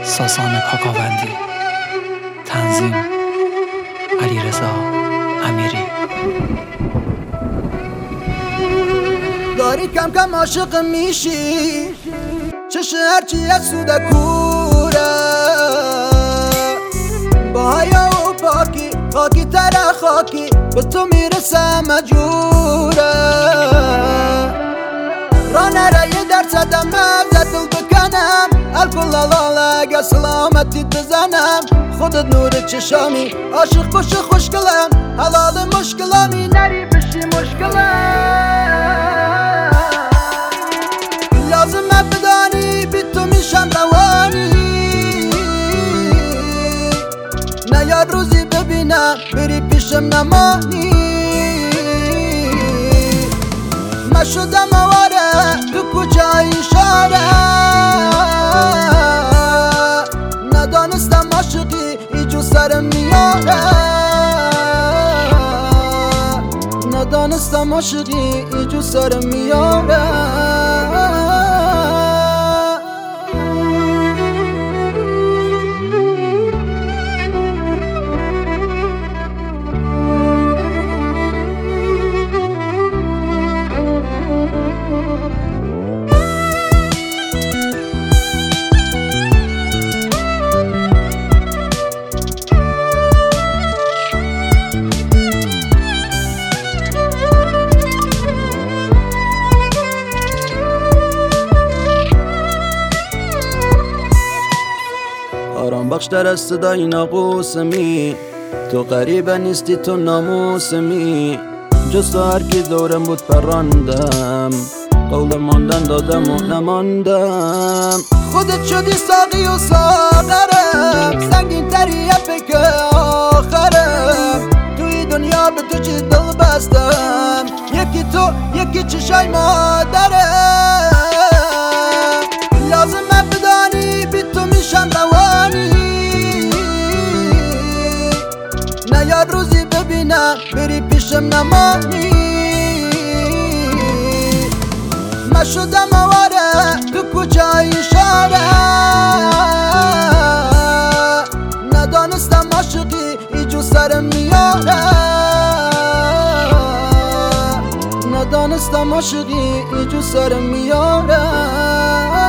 ساسان کاکاوندی. تنظیم علیرضا امیری. داری کم کم عاشق میشی، چش هرچی از سوده کوره، با حیا و پاکی خاکی تر خاکی به تو میرسه مجوره. را نره یه درصد مغزت دل بکنم، الکل لاله اگه سلامتی بزنم. خودت نور چشامی عاشق باشه خوشگلم، حلال مشکلامی نری بشی مشکلم. لازمه بدانی بی تو میشم روانی، نه یاد روزی ببینم بری پیشم نمانی. من شدم آواره تو کوچه اشاره، ندانستم عاشقی ایجو سرم میاره، ندانستم عاشقی ایجو سرم میاره. آرام بخشتر از صدای ناقوسمی، تو غریبه نیستی تو ناموسمی. جز تو هر کی دورم بود پراندم، قول ماندن دادم و نماندم. خودت شدی ساقی و ساغرم، سنگین تریه پک آخرم. توی دنیا به تو چی دل بستم، یکی تو یکی چشای مادرم. لازمه بدانی بی تو میشم روانی، نه یاد روزی ببینم بری پیشم نمانی. من شدم آواره تو کوچه اشاره، ندانستم عاشقی ایجو سرم میاره، ندانستم عاشقی ایجو سرم میاره.